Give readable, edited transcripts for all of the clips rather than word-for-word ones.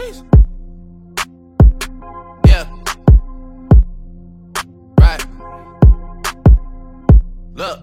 streets. Yeah. Right. Look.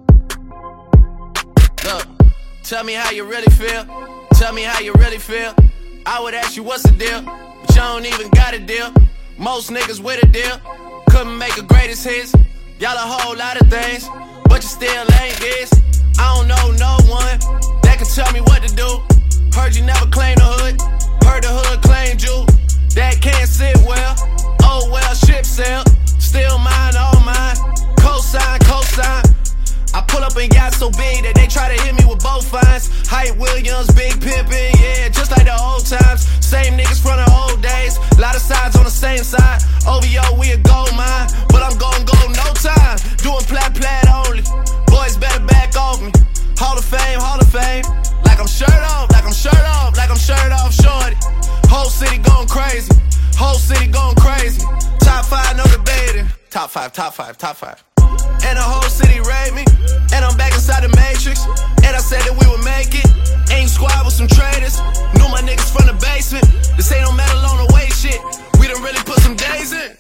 Tell me how you really feel. Tell me how you really feel. I would ask you what's the deal, but you don't even got a deal. Most niggas with a deal couldn't make a greatest hits. Y'all a whole lot of things, but you still ain't this. I don't know no one that can tell me what to do. Heard you never claimed the hood. Heard the hood claimed you. That can't sit well. Oh well, ship sail. Still mine, all mine. Cosign, cosign. I pull up in yachts so big that they try to hit me with both fines. Hype Williams, Big Pimpin', yeah, just like the old times. Same niggas from the old days. Lot of sides on the same side. OVO, we a gold mine, but I'm gon' go no time. Doing plat only. Boys better back off me. Hall of Fame, Hall of Fame. Like I'm shirt off, like I'm shirt off, like I'm shirt off, shorty. Whole city going crazy. Whole city going crazy. Top 5, no debating. Top 5, top 5, top 5. And the whole city rate me. And I'm back inside the Matrix. And I said that we would make it. Aim squad with some traders. Knew my niggas from the basement. This ain't no metal on the way shit. We done really put some days in.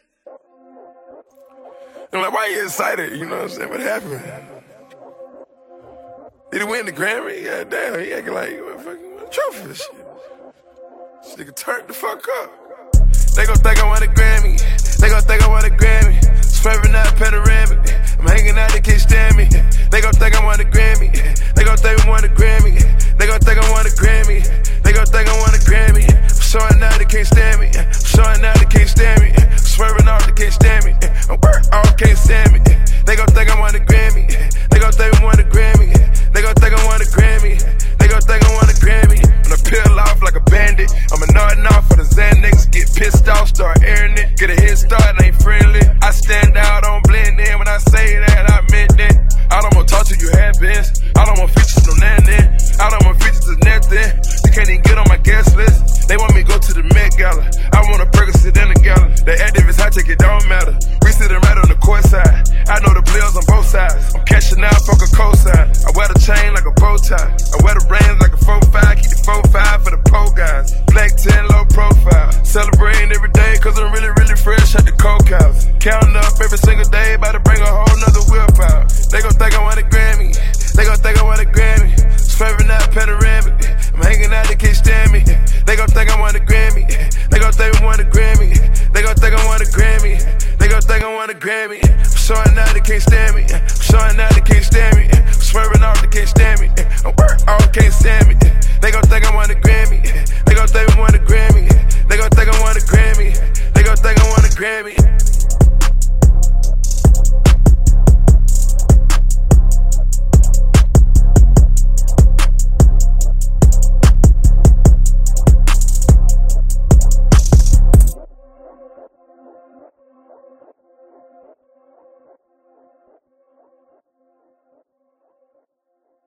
I'm like, why you excited? You know what I'm saying? What happened? Did he win the Grammy? God damn, he acting like a fucking trophy for shit. This nigga turned the fuck up. They gon' think I want a Grammy. They gon' think I want a Grammy. Swerving out panoramic. I'm hanging out, they can't stand me. They gon' think I want a Grammy. They gon' think I want a Grammy. They gon' think I want a Grammy. They gon' think I want a Grammy. I'm showing out, they can't stand me. I'm showing out, they can't stand me. I'm swerving off, they can't stand me. I'm work off, can't stand me. They gon' think I want a Grammy. They gon' think I want a Grammy. They gon' think I want a Grammy. They gon' think I want a Grammy. When I peel off like a bandit, I'm a nodding off for the Zan niggas. Get pissed off, start airing it. Get a head start, ain't friendly. I stand out, don't blend in. When I say that, I meant that. I don't wanna talk to you habits. I don't want features, no nothing. I don't want features to nothing. You can't even get on my guest list. They want me to go to the Met Gala. I want a Percocet in the gala. The activists, I take it, don't matter. We sitting right on the court side. I know the players on both sides. I'm cashing out, fuck a cosign. I wear the chain like a bow tie. I wear the brains like a 4-5. Keep the 4-5 for the pole guys. Black 10, low profile. Celebrating every day, cause I'm really, really fresh at the coke house. Counting up every single day, about to bring a whole nother whip out. They gon' think I want a Grammy. They gon' think I want a Grammy. Swerving out panoramic. I'm hanging out, they can't stand me. They gon' think I want a Grammy. They gon' think I want a Grammy. They gon' think I want a Grammy. They gon' think I want a Grammy. I'm showing out, they can't stand me.